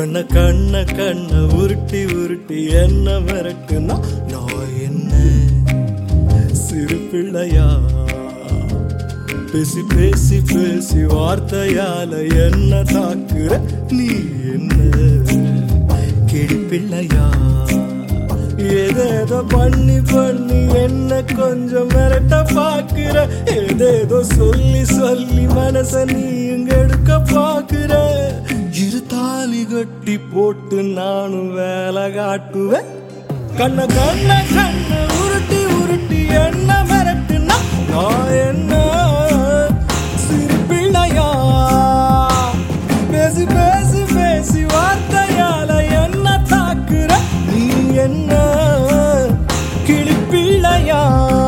கண்ண கண்ண கண்ண உருட்டி உருட்டி என்ன மிரட்டுனா நான் என்ன சிறு பிள்ளையா? பேசி பேசி பேசி வார்த்தையால என்ன தாக்குற நீ என்ன கிழிப்பிள்ளையா? ஏதேதோ பண்ணி பண்ணி என்ன கொஞ்சம் மிரட்ட பாக்குற, ஏதேதோ சொல்லி சொல்லி மனச நீ இங்க எடுக்க பாக்குற. இரு தாலி கட்டி போட்டு நானும் வேலை காட்டுவேன். கண்ண கண்ண கண்ண உருட்டி உருட்டி என்ன மிரட்டுனா நான் என்ன சிறு பிள்ளையா? பேசி பேசி பேசி வார்த்தையால என்ன தாக்குற நீ என்ன கிழிப்பிள்ளையா?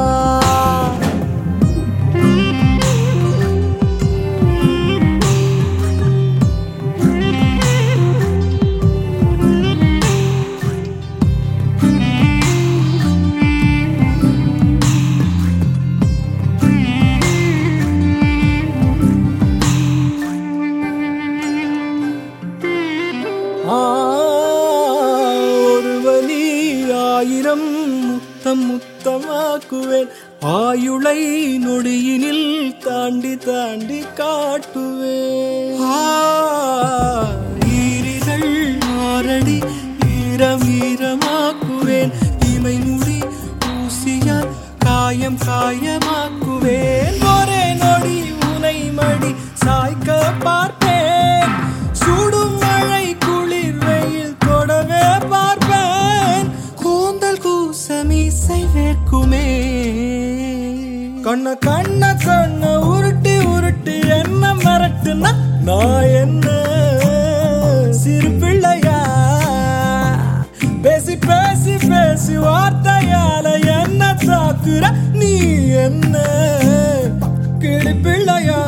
ஒரு வலி ஆயிரம் முத்தம் முத்தமாக்குவேன், ஆயுளை நொடியினில் தாண்டி தாண்டி காட்டுவேன். ஈரிகள் ஆரடி ஈரம் ஈரமாக்குவேன், இமை முடி ஊசியால் காயம் காயமாக்குவேன். ஒரே நொடி உனை மடி சாய்க்க பார்ப்பேன், சுடும் மழை குளிர் வெயில் தொடவே பார்ப்பேன். கூந்தல் கூசமீசை வேர்க்குமே. கண்ண கண்ண கண்ண உருட்டி உருட்டி என்ன மிரட்டுனா நான் என்ன சிறு பிள்ளையா? பேசி பேசி பேசி வார்த்தையால என்ன தாக்குற நீ என்ன கிழிப்பிள்ளையா?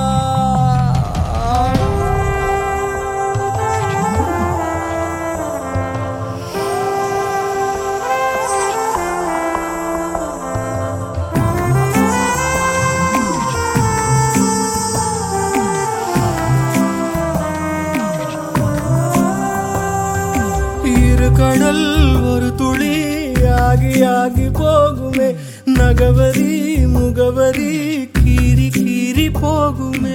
கடல் ஒரு துளி ஆகி ஆகி போகுமே, நகவரி முகவரி கீறி கீறி போகுமே.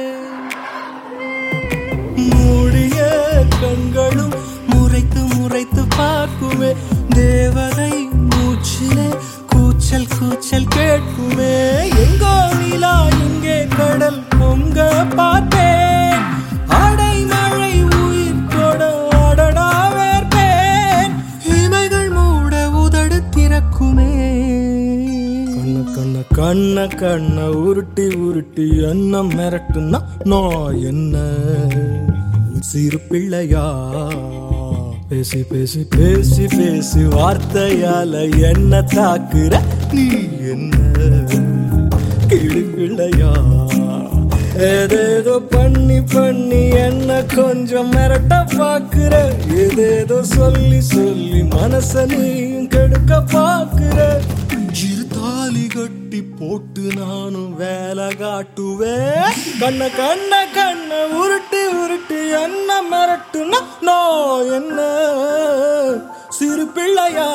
மூடிய கண்களும் முறைத்து முறைத்து பார்க்குமே, தேவதை மூச்சிலே கூச்சல் கூச்சல் கேட்குமே. எங்கோ நிலா இங்கே கடல் பொங்க பார்த்தேன், அடை மழை உயிர் தொட அடடா வேர்ப்பேன். இமைகள் மூட உதடு திறக்குமே. கண்ண கண்ண கண்ண கண்ண உருட்டி உருட்டி என்ன மிரட்டுனா நான் என்ன சிறு பிள்ளையா? பேசி பேசி பேசி பேசி வார்த்தையால என்ன தாக்குற நீ என்ன கிழிப்பிள்ளையா? ஏதேதோ பண்ணி பண்ணி என்ன கொஞ்சம் மிரட்ட பாக்குற, ஏதேதோ சொல்லி சொல்லி மனச நீயும் கெடுக்க பாக்குற. இரு தாலி கட்டி போட்டு நானும் வேலை காட்டுவேன். கண்ண கண்ண கண்ண உருட்டி உருட்டி என்ன மிரட்டுனா நான் என்ன சிறு பிள்ளையா?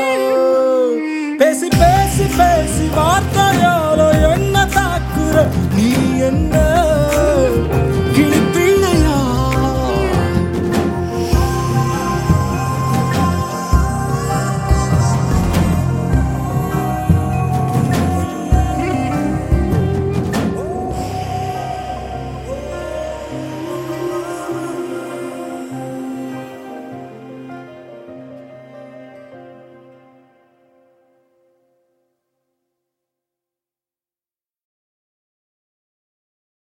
பேசி பேசி பேசி வார்த்தையால என்ன தாக்குற நீ என்ன